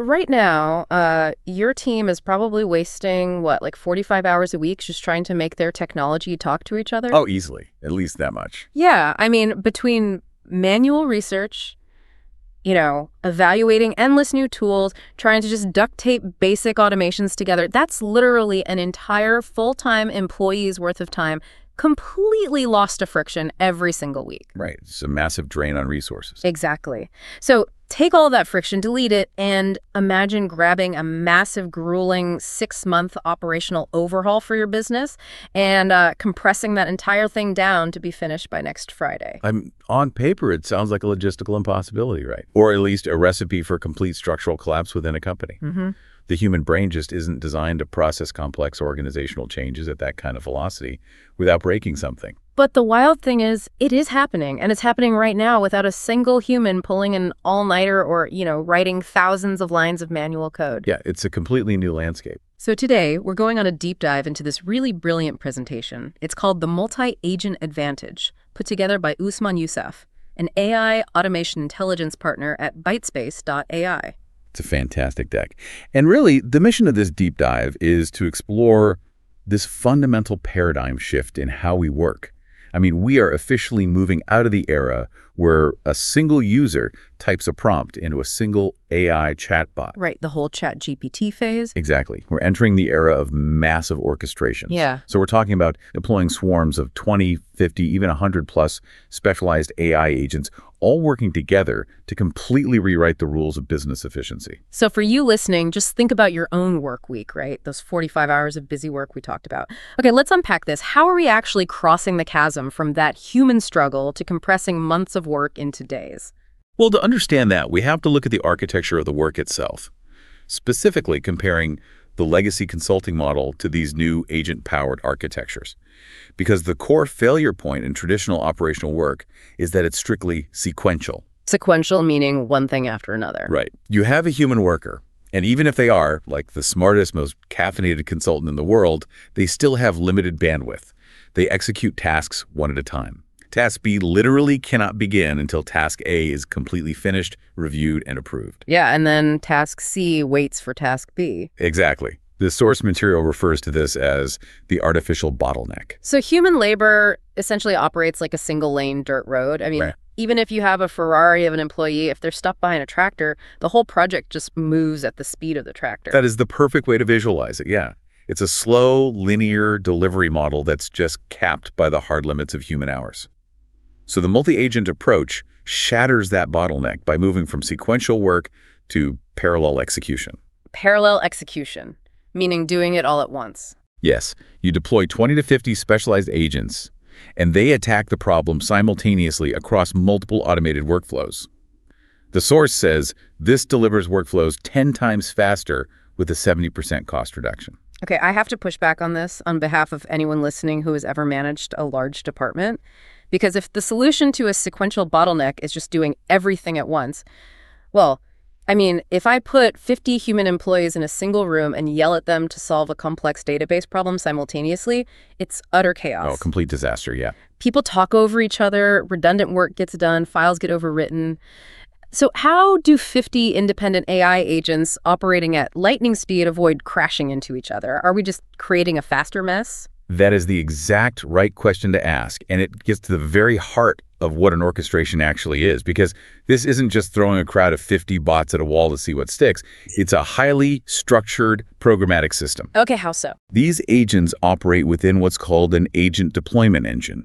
right now, your team is probably wasting, what, like 45 hours a week just trying to make their technology talk to each other? Oh, easily. At least that much. Yeah, I mean, between manual research, evaluating endless new tools, trying to just duct tape basic automations together, that's literally an entire full-time employee's worth of time completely lost to friction every single week. Right. It's a massive drain on resources. Exactly. So take all that friction, delete it, and imagine grabbing a massive, grueling 6-month operational overhaul for your business and compressing that entire thing down to be finished by next Friday. On paper, it sounds like a logistical impossibility, right? Or at least a recipe for complete structural collapse within a company. The human brain just isn't designed to process complex organizational changes at that kind of velocity without breaking something. But the wild thing is, it is happening, and it's happening right now without a single human pulling an all-nighter or, writing thousands of lines of manual code. Yeah, it's a completely new landscape. So today, we're going on a deep dive into this really brilliant presentation. It's called The Multi-Agent Advantage, put together by Usman Yusuf, an AI automation intelligence partner at Bytespace.ai. It's a fantastic deck. And really, the mission of this deep dive is to explore this fundamental paradigm shift in how we work. I mean, we are officially moving out of the era where a single user types a prompt into a single AI chatbot. Right, the whole ChatGPT phase. Exactly. We're entering the era of massive orchestrations. Yeah. So we're talking about deploying swarms of 20, 50, even 100 plus specialized AI agents all working together to completely rewrite the rules of business efficiency. So for you listening, just think about your own work week, right? Those 45 hours of busy work we talked about. Okay, let's unpack this. How are we actually crossing the chasm from that human struggle to compressing months of work into days? Well, to understand that, we have to look at the architecture of the work itself, specifically comparing the legacy consulting model to these new agent-powered architectures. Because the core failure point in traditional operational work is that it's strictly sequential. Sequential meaning one thing after another. Right. You have a human worker, and even if they are, like, the smartest, most caffeinated consultant in the world, they still have limited bandwidth. They execute tasks one at a time. Task B literally cannot begin until Task A is completely finished, reviewed, and approved. Yeah, and then Task C waits for Task B. Exactly. The source material refers to this as the artificial bottleneck. So human labor essentially operates like a single-lane dirt road. I mean, Right. Even if you have a Ferrari of an employee, if they're stuck behind a tractor, the whole project just moves at the speed of the tractor. That is the perfect way to visualize it, yeah. It's a slow, linear delivery model that's just capped by the hard limits of human hours. So the multi-agent approach shatters that bottleneck by moving from sequential work to parallel execution. Parallel execution, meaning doing it all at once. Yes, you deploy 20 to 50 specialized agents, and they attack the problem simultaneously across multiple automated workflows. The source says this delivers workflows 10 times faster with a 70% cost reduction. Okay, I have to push back on this on behalf of anyone listening who has ever managed a large department. Because if the solution to a sequential bottleneck is just doing everything at once, well, I mean, if I put 50 human employees in a single room and yell at them to solve a complex database problem simultaneously, it's utter chaos. Oh, complete disaster, yeah. People talk over each other, redundant work gets done, files get overwritten. So how do 50 independent AI agents operating at lightning speed avoid crashing into each other? Are we just creating a faster mess? That is the exact right question to ask, and it gets to the very heart of what an orchestration actually is, because this isn't just throwing a crowd of 50 bots at a wall to see what sticks. It's a highly structured programmatic system. Okay, how so? These agents operate within what's called an agent deployment engine.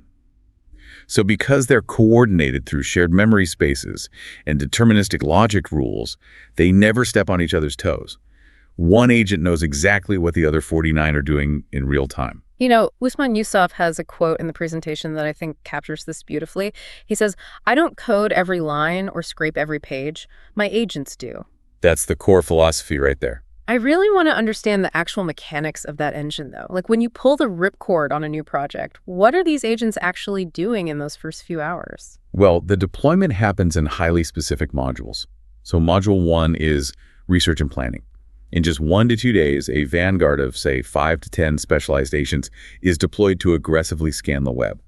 So because they're coordinated through shared memory spaces and deterministic logic rules, they never step on each other's toes. One agent knows exactly what the other 49 are doing in real time. Usman Yusuf has a quote in the presentation that I think captures this beautifully. He says, "I don't code every line or scrape every page. My agents do." That's the core philosophy right there. I really want to understand the actual mechanics of that engine, though. Like when you pull the ripcord on a new project, what are these agents actually doing in those first few hours? Well, the deployment happens in highly specific modules. So module 1 is research and planning. In just 1 to 2 days, a vanguard of, say, 5 to 10 specialized agents is deployed to aggressively scan the web.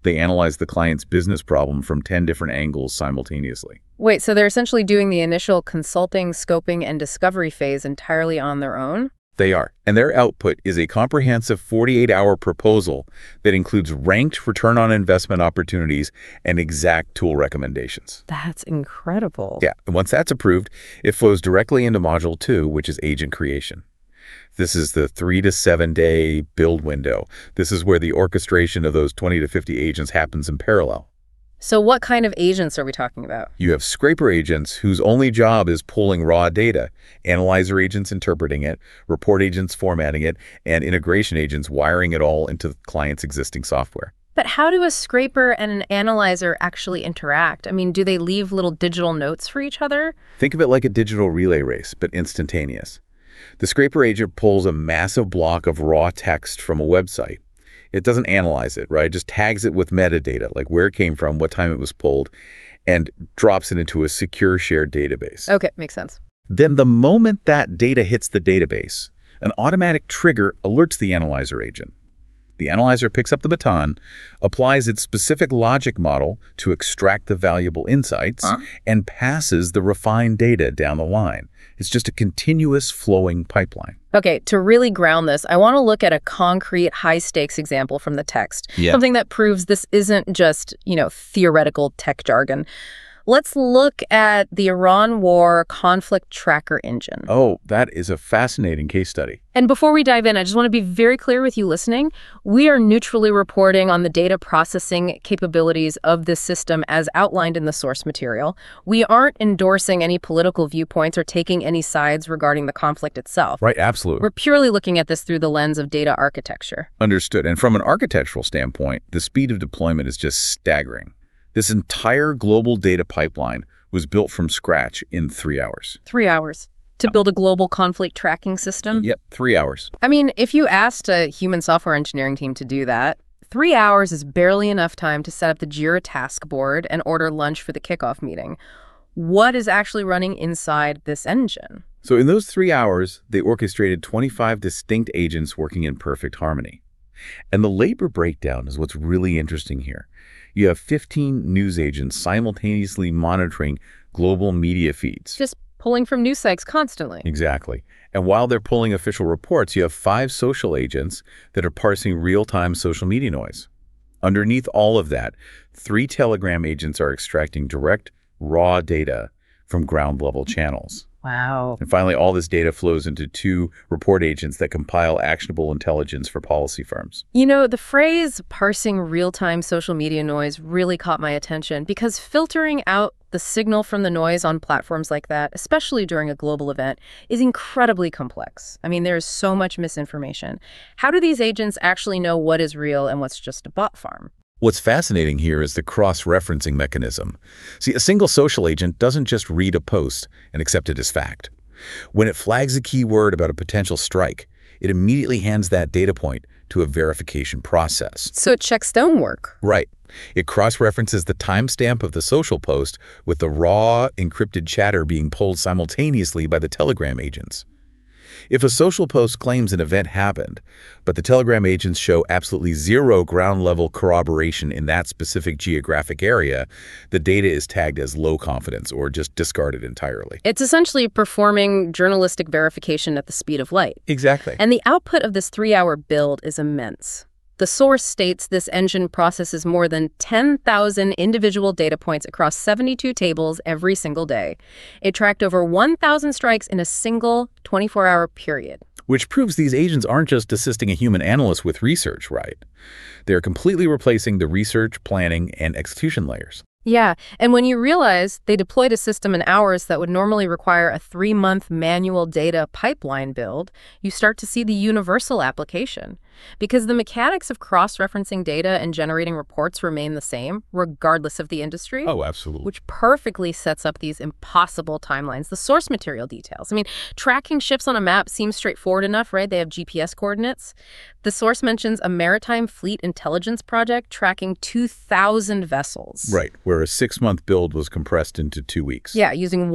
They analyze the client's business problem from 10 different angles simultaneously. Wait, so they're essentially doing the initial consulting, scoping, and discovery phase entirely on their own? They are. And their output is a comprehensive 48-hour proposal that includes ranked return on investment opportunities and exact tool recommendations. That's incredible. Yeah, and once that's approved, it flows directly into Module 2, which is agent creation. This is the 3 to 7 day build window. This is where the orchestration of those 20 to 50 agents happens in parallel. So what kind of agents are we talking about? You have scraper agents whose only job is pulling raw data, analyzer agents interpreting it, report agents formatting it, and integration agents wiring it all into the client's existing software. But how do a scraper and an analyzer actually interact? I mean, do they leave little digital notes for each other? Think of it like a digital relay race, but instantaneous. The scraper agent pulls a massive block of raw text from a website. It doesn't analyze it, right? It just tags it with metadata, like where it came from, what time it was pulled, and drops it into a secure shared database. Okay, makes sense. Then the moment that data hits the database, an automatic trigger alerts the analyzer agent. The analyzer picks up the baton, applies its specific logic model to extract the valuable insights, and passes the refined data down the line. It's just a continuous flowing pipeline. Okay, to really ground this, I want to look at a concrete high-stakes example from the text. Yeah. Something that proves this isn't just, theoretical tech jargon. Let's look at the Iran War conflict tracker engine. Oh, that is a fascinating case study. And before we dive in, I just want to be very clear with you listening. We are neutrally reporting on the data processing capabilities of this system as outlined in the source material. We aren't endorsing any political viewpoints or taking any sides regarding the conflict itself. Right, absolutely. We're purely looking at this through the lens of data architecture. Understood. And from an architectural standpoint, the speed of deployment is just staggering. This entire global data pipeline was built from scratch in 3 hours. 3 hours to build a global conflict tracking system? Yep, 3 hours. I mean, if you asked a human software engineering team to do that, 3 hours is barely enough time to set up the Jira task board and order lunch for the kickoff meeting. What is actually running inside this engine? So in those 3 hours, they orchestrated 25 distinct agents working in perfect harmony. And the labor breakdown is what's really interesting here. You have 15 news agents simultaneously monitoring global media feeds. Just pulling from news sites constantly. Exactly. And while they're pulling official reports, you have 5 social agents that are parsing real-time social media noise. Underneath all of that, 3 Telegram agents are extracting direct, raw data from ground-level channels. Wow. And finally, all this data flows into 2 report agents that compile actionable intelligence for policy firms. The phrase parsing real-time social media noise really caught my attention because filtering out the signal from the noise on platforms like that, especially during a global event, is incredibly complex. I mean, there's so much misinformation. How do these agents actually know what is real and what's just a bot farm? What's fascinating here is the cross-referencing mechanism. See, a single social agent doesn't just read a post and accept it as fact. When it flags a keyword about a potential strike, it immediately hands that data point to a verification process. So it checks stonework. Right. It cross-references the timestamp of the social post with the raw, encrypted chatter being pulled simultaneously by the Telegram agents. If a social post claims an event happened, but the Telegram agents show absolutely zero ground-level corroboration in that specific geographic area, the data is tagged as low confidence or just discarded entirely. It's essentially performing journalistic verification at the speed of light. Exactly. And the output of this 3-hour build is immense. The source states this engine processes more than 10,000 individual data points across 72 tables every single day. It tracked over 1,000 strikes in a single 24-hour period. Which proves these agents aren't just assisting a human analyst with research, right? They're completely replacing the research, planning, and execution layers. Yeah, and when you realize they deployed a system in hours that would normally require a 3-month manual data pipeline build, you start to see the universal application. Because the mechanics of cross-referencing data and generating reports remain the same, regardless of the industry. Oh, absolutely. Which perfectly sets up these impossible timelines, the source material details. I mean, tracking ships on a map seems straightforward enough, right? They have GPS coordinates. The source mentions a maritime fleet intelligence project tracking 2,000 vessels. Right, where a 6-month build was compressed into 2 weeks. Yeah, using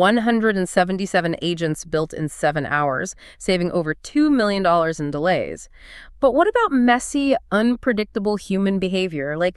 177 agents built in 7 hours, saving over $2 million in delays. But what about messy, unpredictable human behavior? Like,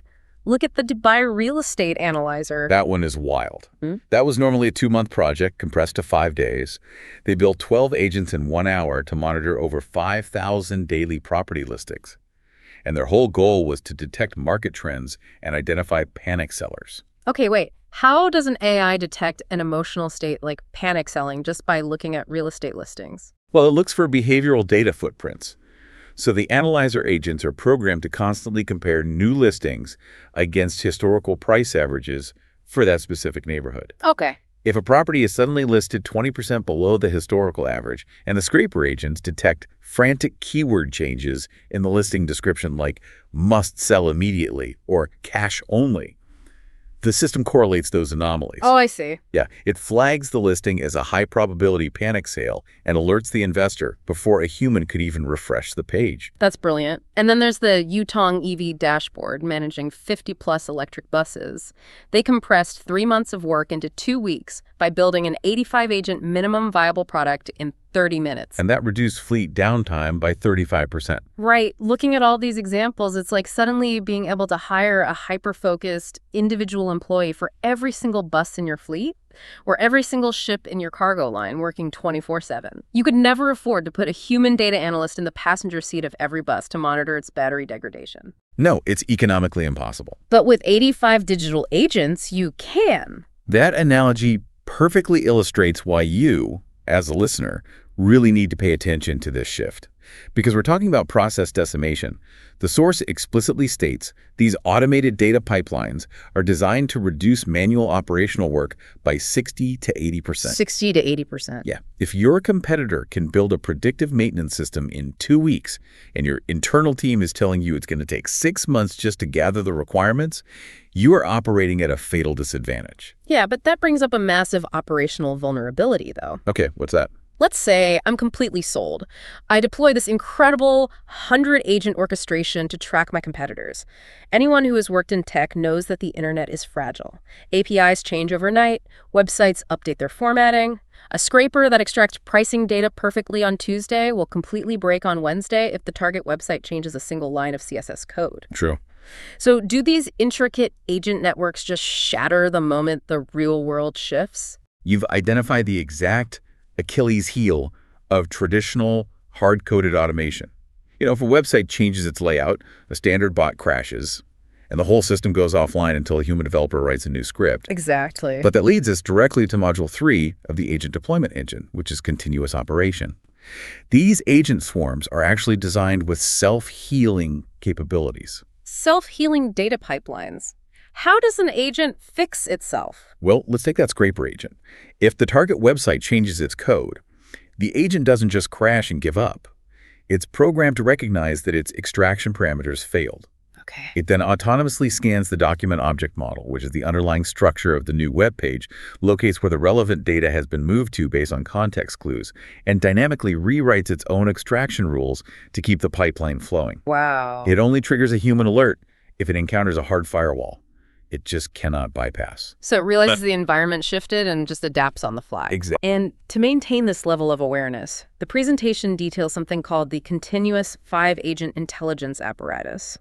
Look at the Dubai Real Estate Analyzer. That one is wild. That was normally a 2-month project compressed to 5 days. They built 12 agents in 1 hour to monitor over 5,000 daily property listings. And their whole goal was to detect market trends and identify panic sellers. Okay, wait. How does an AI detect an emotional state like panic selling just by looking at real estate listings? Well, it looks for behavioral data footprints. So the analyzer agents are programmed to constantly compare new listings against historical price averages for that specific neighborhood. Okay. If a property is suddenly listed 20% below the historical average, and the scraper agents detect frantic keyword changes in the listing description like must sell immediately or cash only, the system correlates those anomalies. Oh, I see. Yeah, it flags the listing as a high-probability panic sale and alerts the investor before a human could even refresh the page. That's brilliant. And then there's the Yutong EV dashboard managing 50-plus electric buses. They compressed 3 months of work into 2 weeks by building an 85-agent minimum viable product in 30 minutes. And that reduced fleet downtime by 35%. Right. Looking at all these examples, it's like suddenly being able to hire a hyper-focused individual employee for every single bus in your fleet or every single ship in your cargo line working 24/7. You could never afford to put a human data analyst in the passenger seat of every bus to monitor its battery degradation. No, it's economically impossible. But with 85 digital agents, you can. That analogy perfectly illustrates why you, as a listener, really need to pay attention to this shift. Because we're talking about process decimation. The source explicitly states these automated data pipelines are designed to reduce manual operational work by 60 to 80%. 60 to 80%. Yeah. If your competitor can build a predictive maintenance system in 2 weeks and your internal team is telling you it's going to take 6 months just to gather the requirements, you are operating at a fatal disadvantage. Yeah, but that brings up a massive operational vulnerability, though. Okay, what's that? Let's say I'm completely sold. I deploy this incredible 100-agent orchestration to track my competitors. Anyone who has worked in tech knows that the internet is fragile. APIs change overnight, websites update their formatting. A scraper that extracts pricing data perfectly on Tuesday will completely break on Wednesday if the target website changes a single line of CSS code. True. So do these intricate agent networks just shatter the moment the real world shifts? You've identified the exact Achilles heel of traditional hard-coded automation. You know, if a website changes its layout, a standard bot crashes, and the whole system goes offline until a human developer writes a new script. Exactly. But that leads us directly to Module 3 of the Agent Deployment Engine, which is continuous operation. These agent swarms are actually designed with self-healing capabilities. Self-healing data pipelines. How does an agent fix itself? Well, let's take that scraper agent. If the target website changes its code, the agent doesn't just crash and give up. It's programmed to recognize that its extraction parameters failed. Okay. It then autonomously scans the document object model, which is the underlying structure of the new web page, locates where the relevant data has been moved to based on context clues, and dynamically rewrites its own extraction rules to keep the pipeline flowing. Wow. It only triggers a human alert if it encounters a hard firewall. It just cannot bypass. So it realizes the environment shifted and just adapts on the fly. Exactly. And to maintain this level of awareness, the presentation details something called the Continuous 5-Agent Intelligence Apparatus.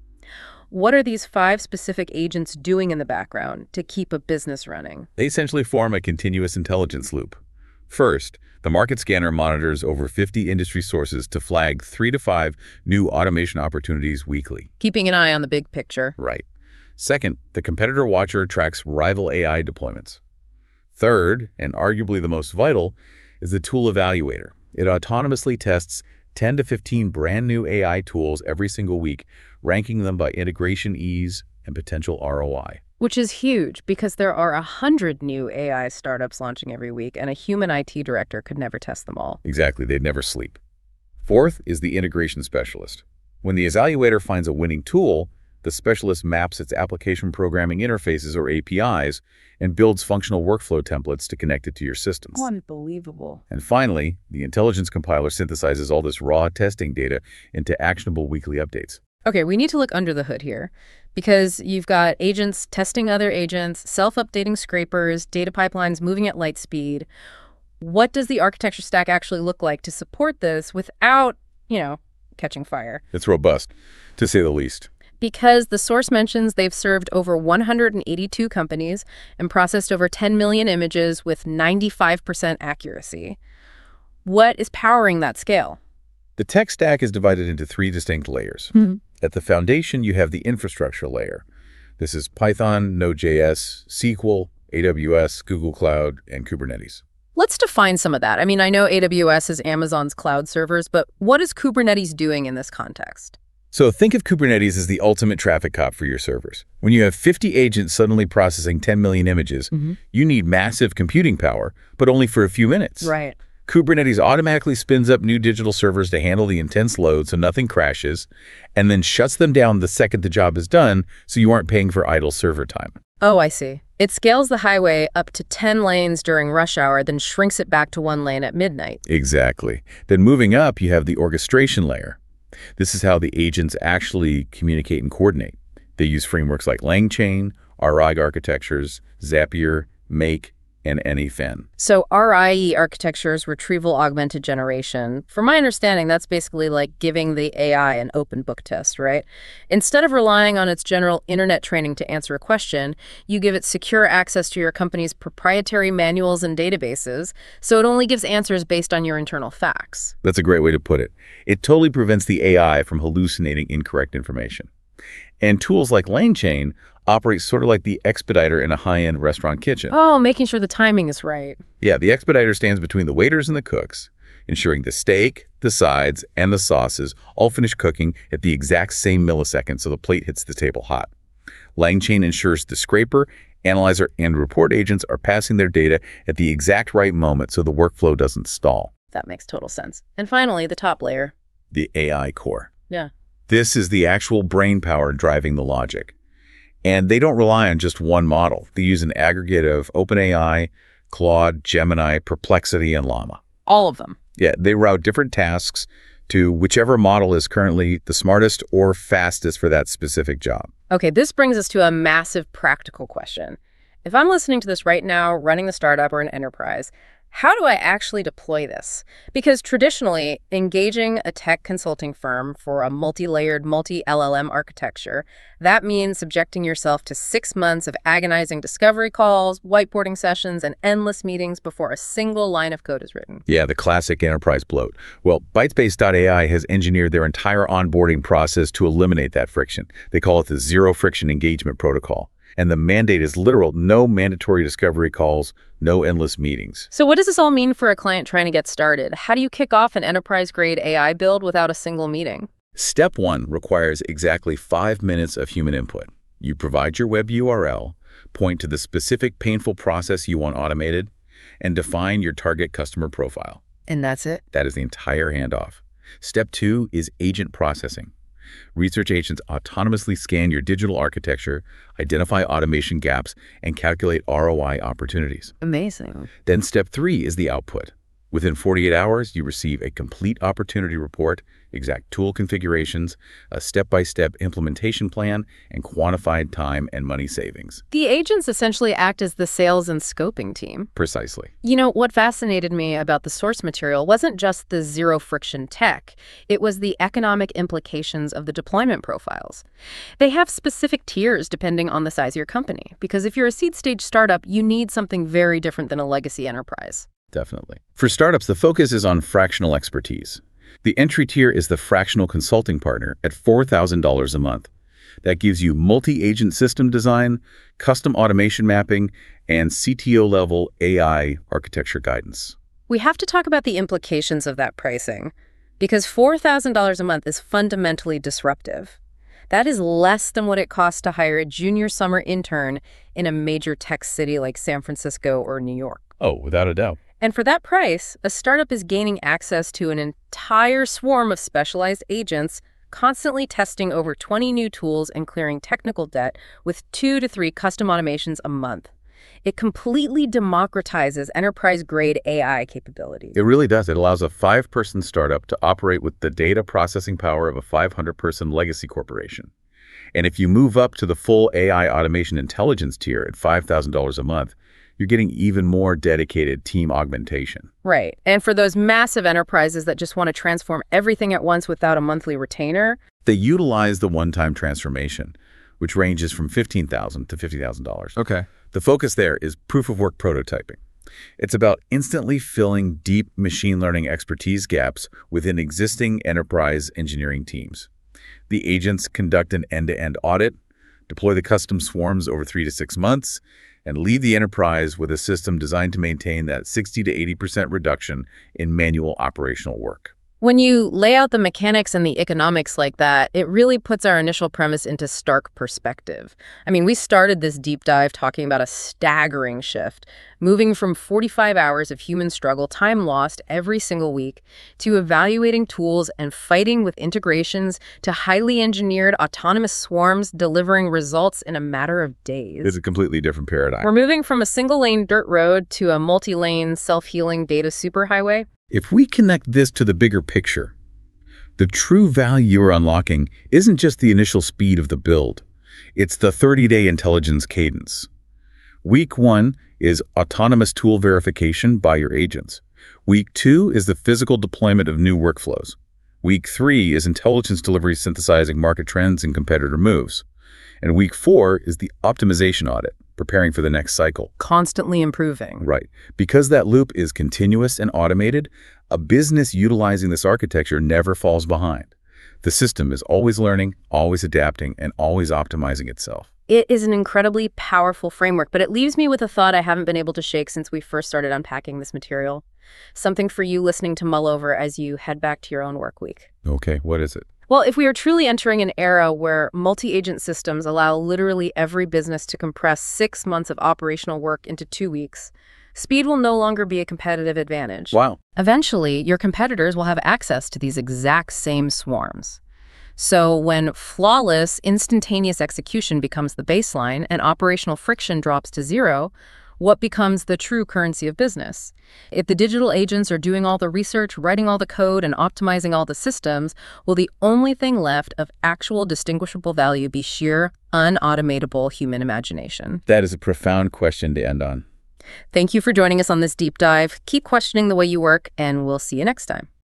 What are these 5 specific agents doing in the background to keep a business running? They essentially form a continuous intelligence loop. First, the market scanner monitors over 50 industry sources to flag 3 to 5 new automation opportunities weekly. Keeping an eye on the big picture. Right. Second, the competitor watcher tracks rival AI deployments. Third, and arguably the most vital, is the tool evaluator. It autonomously tests 10 to 15 brand new AI tools every single week, ranking them by integration ease and potential ROI. Which is huge because there are 100 new AI startups launching every week, and a human IT director could never test them all. Exactly, they'd never sleep. Fourth is the integration specialist. When the evaluator finds a winning tool, the specialist maps its application programming interfaces or APIs and builds functional workflow templates to connect it to your systems. Unbelievable. And finally, the intelligence compiler synthesizes all this raw testing data into actionable weekly updates. Okay, we need to look under the hood here because you've got agents testing other agents, self-updating scrapers, data pipelines moving at light speed. What does the architecture stack actually look like to support this without, catching fire? It's robust, to say the least. Because the source mentions they've served over 182 companies and processed over 10 million images with 95% accuracy. What is powering that scale? The tech stack is divided into three distinct layers. At the foundation, you have the infrastructure layer. This is Python, Node.js, SQL, AWS, Google Cloud, and Kubernetes. Let's define some of that. I mean, I know AWS is Amazon's cloud servers, but what is Kubernetes doing in this context? So think of Kubernetes as the ultimate traffic cop for your servers. When you have 50 agents suddenly processing 10 million images, you need massive computing power, but only for a few minutes. Right. Kubernetes automatically spins up new digital servers to handle the intense load so nothing crashes, and then shuts them down the second the job is done so you aren't paying for idle server time. Oh, I see. It scales the highway up to 10 lanes during rush hour, then shrinks it back to 1 lane at midnight. Exactly. Then moving up, you have the orchestration layer. This is how the agents actually communicate and coordinate. They use frameworks like LangChain, RI architectures, Zapier, Make, and AnyFin. So RIE architecture's retrieval augmented generation. From my understanding, that's basically like giving the AI an open book test, right? Instead of relying on its general internet training to answer a question, you give it secure access to your company's proprietary manuals and databases, so it only gives answers based on your internal facts. That's a great way to put it. It totally prevents the AI from hallucinating incorrect information. And tools like LangChain operate sort of like the expediter in a high-end restaurant kitchen. Oh, making sure the timing is right. Yeah, the expediter stands between the waiters and the cooks, ensuring the steak, the sides, and the sauces all finish cooking at the exact same millisecond so the plate hits the table hot. LangChain ensures the scraper, analyzer, and report agents are passing their data at the exact right moment so the workflow doesn't stall. That makes total sense. And finally, the top layer. The AI core. Yeah. This is the actual brain power driving the logic. And they don't rely on just one model. They use an aggregate of OpenAI, Claude, Gemini, Perplexity, and Llama. All of them. Yeah, they route different tasks to whichever model is currently the smartest or fastest for that specific job. Okay, this brings us to a massive practical question. If I'm listening to this right now, running a startup or an enterprise, how do I actually deploy this? Because traditionally, engaging a tech consulting firm for a multi-layered, multi-LLM architecture, that means subjecting yourself to 6 months of agonizing discovery calls, whiteboarding sessions, and endless meetings before a single line of code is written. Yeah, the classic enterprise bloat. Well, Bytespace.ai has engineered their entire onboarding process to eliminate that friction. They call it the Zero Friction Engagement Protocol. And the mandate is literal: no mandatory discovery calls, no endless meetings. So what does this all mean for a client trying to get started? How do you kick off an enterprise-grade AI build without a single meeting? Step 1 requires exactly 5 minutes of human input. You provide your web URL, point to the specific painful process you want automated, and define your target customer profile. And that's it? That is the entire handoff. Step 2 is agent processing. Research agents autonomously scan your digital architecture, identify automation gaps, and calculate ROI opportunities. Amazing. Then step 3 is the output. Within 48 hours, you receive a complete opportunity report, exact tool configurations, a step-by-step implementation plan, and quantified time and money savings. The agents essentially act as the sales and scoping team. Precisely. You know, what fascinated me about the source material wasn't just the zero-friction tech. It was the economic implications of the deployment profiles. They have specific tiers depending on the size of your company, because if you're a seed-stage startup, you need something very different than a legacy enterprise. Definitely. For startups, the focus is on fractional expertise. The entry tier is the fractional consulting partner at $4,000 a month. That gives you multi-agent system design, custom automation mapping, and CTO-level AI architecture guidance. We have to talk about the implications of that pricing, because $4,000 a month is fundamentally disruptive. That is less than what it costs to hire a junior summer intern in a major tech city like San Francisco or New York. Oh, without a doubt. And for that price, a startup is gaining access to an entire swarm of specialized agents, constantly testing over 20 new tools and clearing technical debt with 2 to 3 custom automations a month. It completely democratizes enterprise-grade AI capabilities. It really does. It allows a 5-person startup to operate with the data processing power of a 500-person legacy corporation. And if you move up to the full AI automation intelligence tier at $5,000 a month, you're getting even more dedicated team augmentation. Right. And for those massive enterprises that just want to transform everything at once without a monthly retainer, They utilize the one-time transformation, which ranges from $15,000 to $50,000. Okay. The focus there is proof-of-work prototyping. It's about instantly filling deep machine learning expertise gaps within existing enterprise engineering teams. The agents conduct an end-to-end audit, deploy the custom swarms over 3 to 6 months, and leave the enterprise with a system designed to maintain that 60 to 80% reduction in manual operational work. when you lay out the mechanics and the economics like that, it really puts our initial premise into stark perspective. I mean, we started this deep dive talking about a staggering shift, moving from 45 hours of human struggle, time lost every single week, to evaluating tools and fighting with integrations to highly engineered autonomous swarms delivering results in a matter of days. It's a completely different paradigm. We're moving from a single-lane dirt road to a multi-lane, self-healing data superhighway. If we connect this to the bigger picture, the true value you're unlocking isn't just the initial speed of the build. It's the 30-day intelligence cadence. Week 1 is autonomous tool verification by your agents. Week 2 is the physical deployment of new workflows. Week 3 is intelligence delivery synthesizing market trends and competitor moves. And Week 4 is the optimization audit, preparing for the next cycle. Constantly improving. Right. Because that loop is continuous and automated, a business utilizing this architecture never falls behind. The system is always learning, always adapting, and always optimizing itself. It is an incredibly powerful framework, but it leaves me with a thought I haven't been able to shake since we first started unpacking this material. Something for you listening to mull over as you head back to your own work week. Okay, what is it? Well, if we are truly entering an era where multi-agent systems allow literally every business to compress 6 months of operational work into 2 weeks, speed will no longer be a competitive advantage. Wow. Eventually, your competitors will have access to these exact same swarms. So when flawless, instantaneous execution becomes the baseline and operational friction drops to zero, what becomes the true currency of business? If the digital agents are doing all the research, writing all the code, and optimizing all the systems, will the only thing left of actual distinguishable value be sheer, unautomatable human imagination? That is a profound question to end on. Thank you for joining us on this deep dive. Keep questioning the way you work, and we'll see you next time.